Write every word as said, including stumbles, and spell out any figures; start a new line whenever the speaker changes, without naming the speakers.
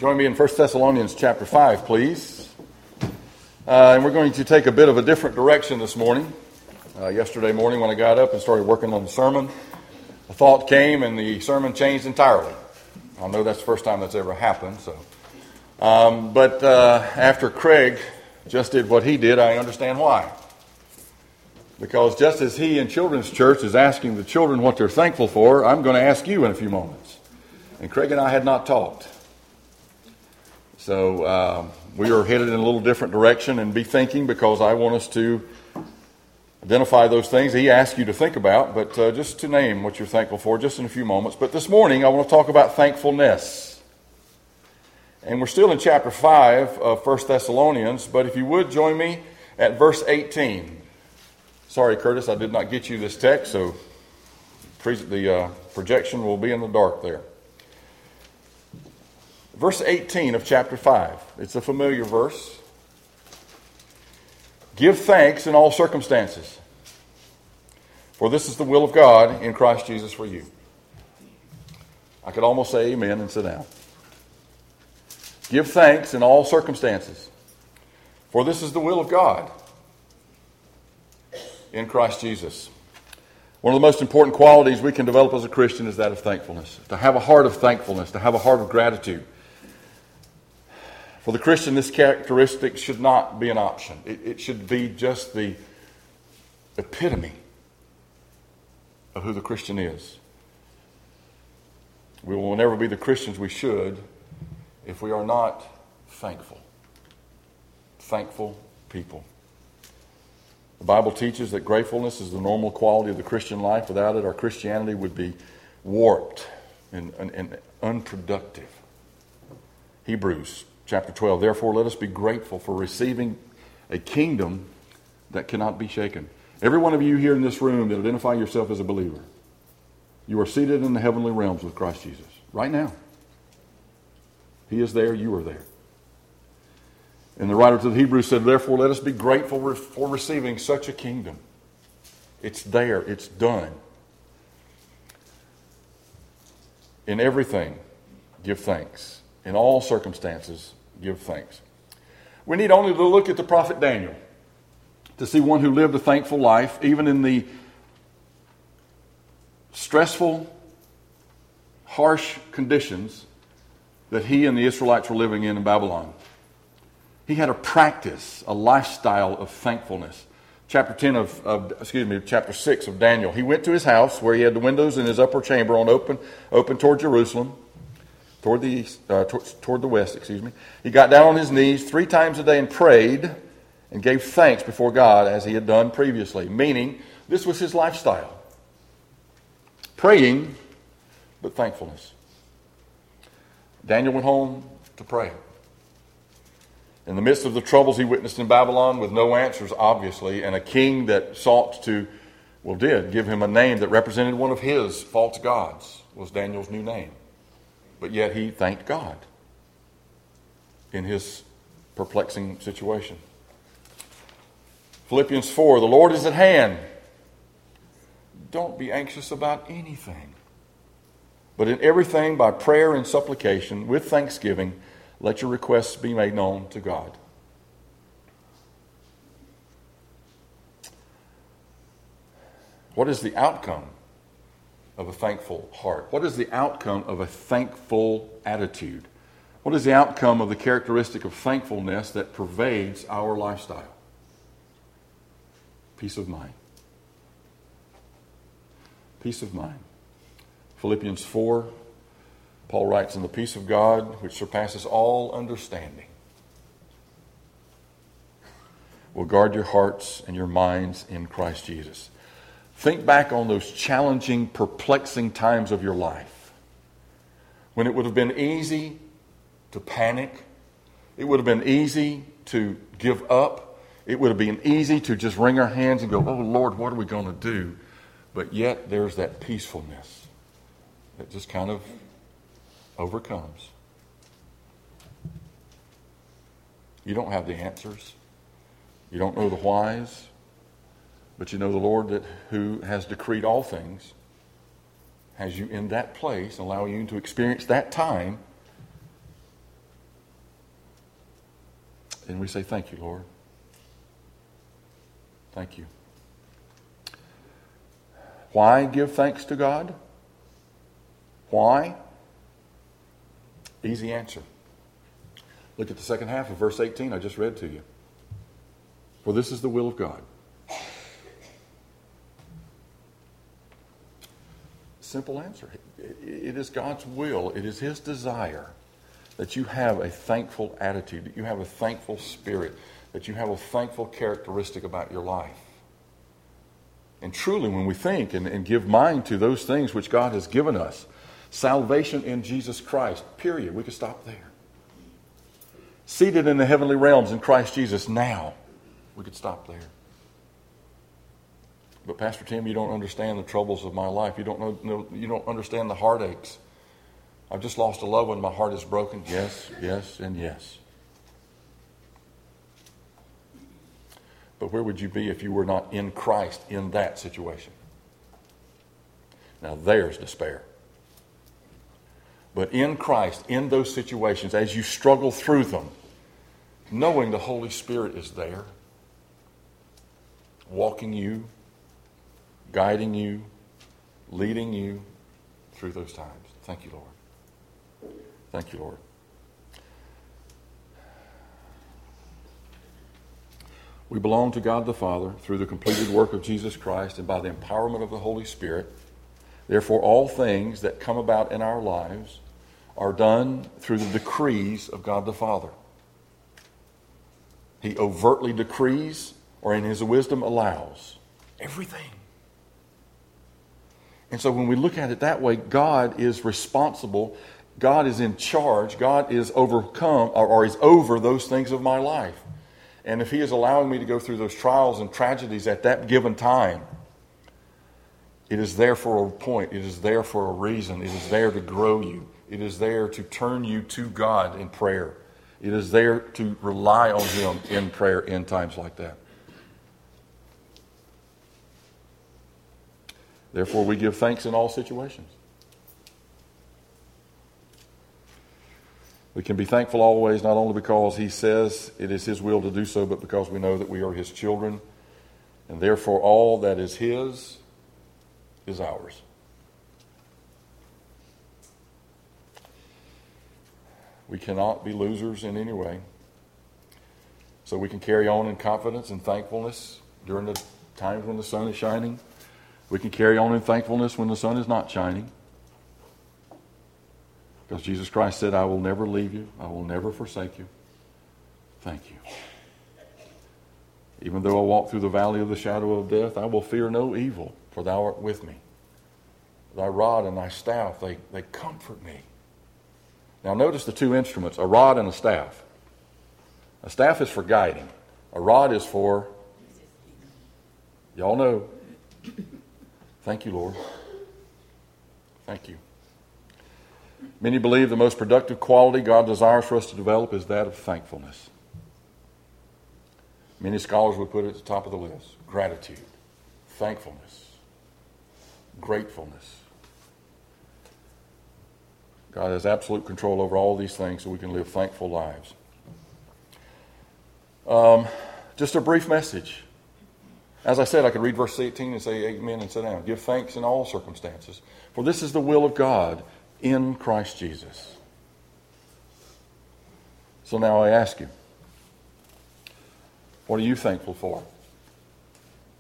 Join me in First Thessalonians chapter five, please. Uh, and we're going to take a bit of a different direction this morning. Uh, yesterday morning when I got up and started working on the sermon, a thought came and the sermon changed entirely. I know that's the first time that's ever happened. So, um, But uh, after Craig just did what he did, I understand why. Because just as he in Children's Church is asking the children what they're thankful for, I'm going to ask you in a few moments. And Craig and I had not talked. So uh, we are headed in a little different direction and be thinking because I want us to identify those things he asked you to think about, but uh, just to name what you're thankful for just in a few moments. But this morning I want to talk about thankfulness. And we're still in chapter five of First Thessalonians, but if you would join me at verse eighteen. Sorry, Curtis, I did not get you this text, so the uh, projection will be in the dark there. Verse eighteen of chapter five. It's a familiar verse. Give thanks in all circumstances, for this is the will of God in Christ Jesus for you. I could almost say amen and sit down. Give thanks in all circumstances, for this is the will of God in Christ Jesus. One of the most important qualities we can develop as a Christian is that of thankfulness. To have a heart of thankfulness, to have a heart of gratitude. For the Christian, this characteristic should not be an option. It, it should be just the epitome of who the Christian is. We will never be the Christians we should if we are not thankful. Thankful people. The Bible teaches that gratefulness is the normal quality of the Christian life. Without it, our Christianity would be warped and, and, and unproductive. Hebrews chapter twelve, therefore let us be grateful for receiving a kingdom that cannot be shaken. Every one of you here in this room that identify yourself as a believer, you are seated in the heavenly realms with Christ Jesus. Right now. He is there, you are there. And the writer to the Hebrews said, therefore let us be grateful for receiving such a kingdom. It's there, it's done. In everything, give thanks. In all circumstances, give thanks. We need only to look at the prophet Daniel to see one who lived a thankful life, even in the stressful, harsh conditions that he and the Israelites were living in in Babylon. He had a practice, a lifestyle of thankfulness. Chapter ten of, of excuse me, chapter six of Daniel. He went to his house where he had the windows in his upper chamber on open, open toward Jerusalem. Toward the east, uh, toward, toward the west, excuse me. He got down on his knees three times a day and prayed and gave thanks before God as he had done previously. Meaning, this was his lifestyle. Praying, but thankfulness. Daniel went home to pray. In the midst of the troubles he witnessed in Babylon, with no answers, obviously, and a king that sought to, well, did give him a name that represented one of his false gods, was Daniel's new name. But yet he thanked God in his perplexing situation. Philippians four, the Lord is at hand. Don't be anxious about anything. But in everything, by prayer and supplication, with thanksgiving, let your requests be made known to God. What is the outcome of a thankful heart? What is the outcome of a thankful attitude? What is the outcome of the characteristic of thankfulness that pervades our lifestyle? Peace of mind. Peace of mind. Philippians four, Paul writes, "In the peace of God, which surpasses all understanding, will guard your hearts and your minds in Christ Jesus." Think back on those challenging, perplexing times of your life when it would have been easy to panic. It would have been easy to give up. It would have been easy to just wring our hands and go, oh, Lord, what are we going to do? But yet there's that peacefulness that just kind of overcomes. You don't have the answers. You don't know the whys. But you know the Lord that who has decreed all things has you in that place, allowing you to experience that time And we say, thank you, Lord. Thank you. Why give thanks to God? Why? Easy answer. Look at the second half of verse eighteen I just read to you. For this is the will of God. Simple answer. It is God's will. It is His desire that you have a thankful attitude, that you have a thankful spirit, that you have a thankful characteristic about your life. And truly, when we think and, and give mind to those things which God has given us, salvation in Jesus Christ, period, we could stop there. Seated in the heavenly realms in Christ Jesus now, we could stop there. But Pastor Tim, you don't understand the troubles of my life. You don't know, know you don't understand the heartaches. I've just lost a loved one. My heart is broken. Yes, yes, and yes. But where would you be if you were not in Christ in that situation? Now there's despair. But in Christ, in those situations, as you struggle through them, knowing the Holy Spirit is there, walking you, guiding you, leading you through those times. Thank you, Lord. Thank you, Lord. We belong to God the Father through the completed work of Jesus Christ and by the empowerment of the Holy Spirit. Therefore, all things that come about in our lives are done through the decrees of God the Father. He overtly decrees, or in His wisdom allows, everything. And so when we look at it that way, God is responsible. God is in charge. God is overcome, or, or is over those things of my life. And if He is allowing me to go through those trials and tragedies at that given time, it is there for a point. It is there for a reason. It is there to grow you. It is there to turn you to God in prayer. It is there to rely on Him in prayer in times like that. Therefore, we give thanks in all situations. We can be thankful always, not only because He says it is His will to do so, but because we know that we are His children. And therefore, all that is His is ours. We cannot be losers in any way. So we can carry on in confidence and thankfulness during the times when the sun is shining. We can carry on in thankfulness when the sun is not shining. Because Jesus Christ said, I will never leave you. I will never forsake you. Thank you. Even though I walk through the valley of the shadow of death, I will fear no evil, for thou art with me. Thy rod and thy staff, they, they comfort me. Now notice the two instruments, a rod and a staff. A staff is for guiding. A rod is for, y'all know. Thank you, Lord. Thank you. Many believe the most productive quality God desires for us to develop is that of thankfulness. Many scholars would put it at the top of the list. Gratitude, thankfulness, gratefulness. God has absolute control over all these things so we can live thankful lives. Um, just a brief message. As I said, I could read verse eighteen and say amen and sit down. Give thanks in all circumstances, for this is the will of God in Christ Jesus. So now I ask you, what are you thankful for?